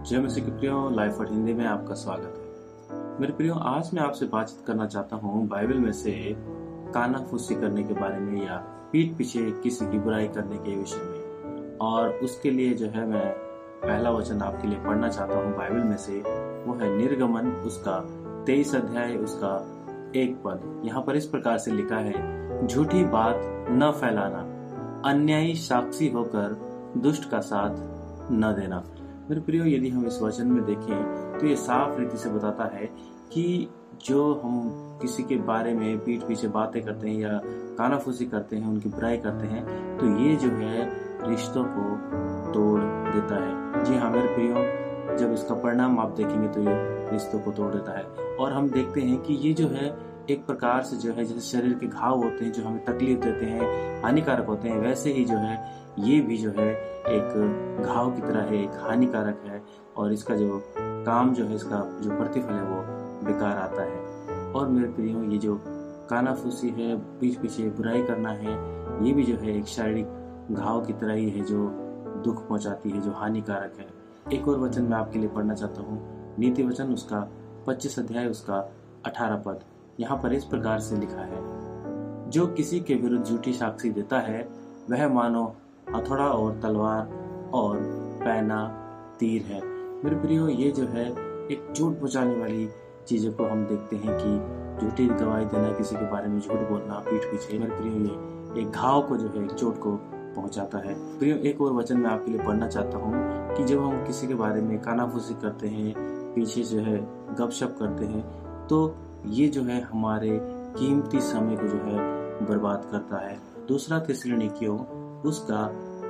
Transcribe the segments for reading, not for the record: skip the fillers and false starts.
जय मसीह के प्रियो, लाइफ और हिंदी में आपका स्वागत है। मेरे प्रियो, आज मैं आपसे बातचीत करना चाहता हूँ बाइबल में से कानाफूसी करने के बारे में या पीठ पीछे किसी की बुराई करने के विषय में। और उसके लिए जो है मैं पहला वचन आपके लिए पढ़ना चाहता हूँ बाइबल में से। वो है निर्गमन उसका 23 अध्याय उसका 1 पद। यहाँ पर इस प्रकार से लिखा है, झूठी बात न फैलाना, अन्यायी साक्षी होकर दुष्ट का साथ न देना। मेरे प्रियो, यदि हम इस वचन में देखें तो ये साफ रीति से बताता है कि जो हम किसी के बारे में पीठ पीछे बातें करते हैं या कानाफूसी करते हैं, उनकी बुराई करते हैं, तो ये जो है रिश्तों को तोड़ देता है। जी हाँ मेरे प्रियो, जब इसका परिणाम आप देखेंगे तो ये रिश्तों को तोड़ देता है। और हम देखते हैं कि ये जो है एक प्रकार से जो है जैसे शरीर के घाव होते हैं जो हमें तकलीफ देते हैं, हानिकारक होते हैं, वैसे ही जो है ये भी जो है एक घाव की तरह है, एक हानिकारक है। और इसका जो काम जो है, इसका जो प्रतिफल है वो बेकार आता है। और मेरे प्रियो, ये जो कानाफूसी है, पीठ पीछे बुराई करना है, ये भी जो है एक शारीरिक घाव की तरह ही है जो दुख पहुंचाती है, जो हानिकारक है। एक और वचन मैं आपके लिए पढ़ना चाहता हूँ, नीति वचन उसका 25 अध्याय उसका 18 पद। यहाँ पर इस प्रकार से लिखा है, जो किसी के विरुद्ध झूठी साक्षी देता है वह मानो हथौड़ा और तलवार और पैना तीर है। मेरे प्रियो, ये जो है एक चोट पहुंचाने वाली चीजों को हम देखते हैं कि झूठी गवाही देना, किसी के बारे में झूठ बोलना पीठ पीछे, मेरे प्रियो ये एक घाव को जो है एक चोट को पहुंचाता है। प्रियो, एक और वचन मैं आपके लिए पढ़ना चाहता हूँ कि जब हम किसी के बारे में कानाफूसी करते हैं, पीछे जो है गपशप करते हैं, तो ये जो है हमारे कीमती समय को जो है बर्बाद करता है। दूसरा थिस्सलुनीकियों उसका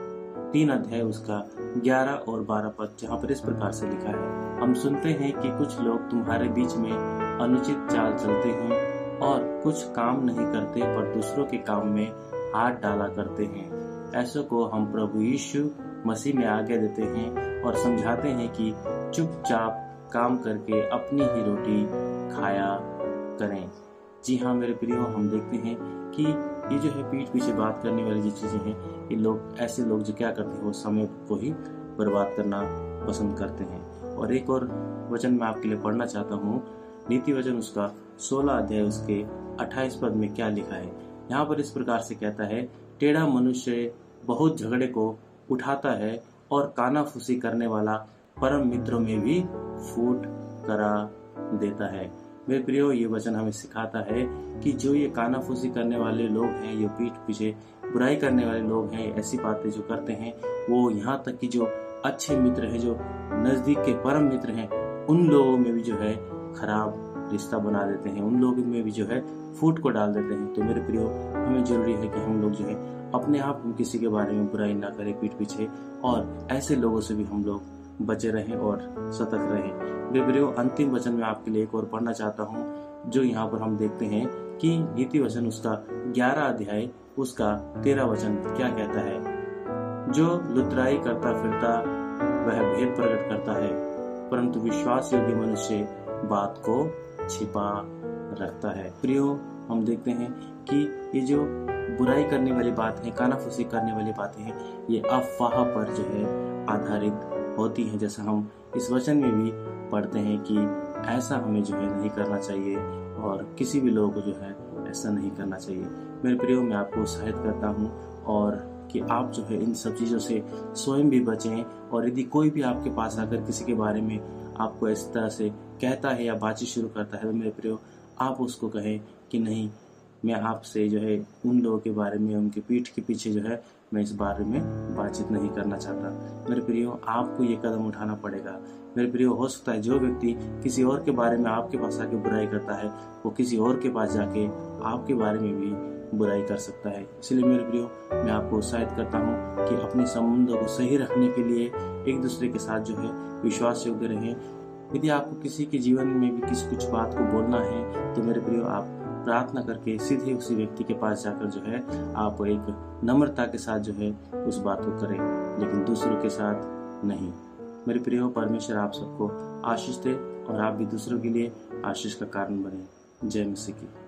3 अध्याय उसका 11 और 12 पद, जहाँ पर इस प्रकार से लिखा है, हम सुनते हैं कि कुछ लोग तुम्हारे बीच में अनुचित चाल चलते हैं और कुछ काम नहीं करते पर दूसरों के काम में हाथ डाला करते हैं। ऐसों को हम प्रभु यीशु मसीह में आज्ञा देते हैं और समझाते हैं कि चुपचाप काम करके अपनी ही रोटी खाया करें। जी हाँ मेरे प्रियो, हम देखते हैं कि ये जो है पीठ पीछे बात करने वाली जो चीजें हैं, ये लोग ऐसे लोग जो क्या करते हैं, वो समय को ही बर्बाद करना पसंद करते हैं। और एक और वचन मैं आपके लिए पढ़ना चाहता हूँ, नीति वचन उसका 16 अध्याय उसके 28 पद में क्या लिखा है। यहाँ पर इस प्रकार से कहता है, टेढ़ा मनुष्य बहुत झगड़े को उठाता है और कानाफूसी करने वाला परम मित्रों में भी फूट करा देता है। मेरे प्रियो, ये वचन हमें सिखाता है कि जो ये कानाफूसी करने वाले लोग हैं, ये पीठ पीछे बुराई करने वाले लोग हैं, ऐसी बातें जो करते हैं, वो यहाँ तक कि जो अच्छे मित्र हैं, जो नजदीक के परम मित्र हैं, उन लोगों में भी जो है खराब रिश्ता बना देते हैं, उन लोगों में भी जो है फूट को डाल देते हैं। तो मेरे प्रियो, हमें जरूरी है कि हम लोग जो है अपने आप किसी के बारे में बुराई ना करें पीठ पीछे, और ऐसे लोगों से भी हम लोग बचे रहें और सतर्क रहें। मेरे प्रियो, अंतिम वचन में आपके लिए एक और पढ़ना चाहता हूँ, जो यहाँ पर हम देखते हैं कि नीति वचन उसका 11 अध्याय उसका 13 वचन क्या कहता है, जो लुतराई करता फिरता वह भेद प्रकट करता है, परंतु विश्वास योग्य मनुष्य बात को छिपा रखता है। प्रियो, हम देखते हैं कि ये जो बुराई करने वाली बात है, कानाफूसी करने वाली बातें हैं, ये अफवाह पर जो है आधारित होती है। जैसा हम इस वचन में भी पढ़ते हैं कि ऐसा हमें जो है नहीं करना चाहिए और किसी भी लोगों को जो है ऐसा नहीं करना चाहिए। मेरे प्रियो, मैं आपको उत्साहित करता हूँ और कि आप जो है इन सब चीज़ों से स्वयं भी बचें। और यदि कोई भी आपके पास आकर किसी के बारे में आपको इस तरह से कहता है या बातचीत शुरू करता है, तो मेरे प्रियो, आप उसको कहें कि नहीं, मैं आपसे जो है उन लोगों के बारे में, उनके पीठ के पीछे जो है मैं इस बारे में बातचीत नहीं करना चाहता। मेरे प्रियो, आपको ये कदम उठाना पड़ेगा। मेरे प्रियो, हो सकता है जो व्यक्ति किसी और के बारे में आपके पास आके बुराई करता है, वो किसी और के पास जाके आपके बारे में भी बुराई कर सकता है। इसलिए मेरे प्रियो, मैं आपको उत्साहित करता हूँ कि अपने संबंधों को सही रखने के लिए एक दूसरे के साथ जो है विश्वास योग्य रहें। यदि आपको किसी के जीवन में भी किसी कुछ बात को बोलना है, तो मेरे प्रियो, आप प्रार्थना करके सीधे उसी व्यक्ति के पास जाकर जो है आप एक नम्रता के साथ जो है उस बात को करें, लेकिन दूसरों के साथ नहीं। मेरे प्रियो, परमेश्वर आप सबको आशीष दे और आप भी दूसरों के लिए आशीष का कारण बने। जय मसीह की।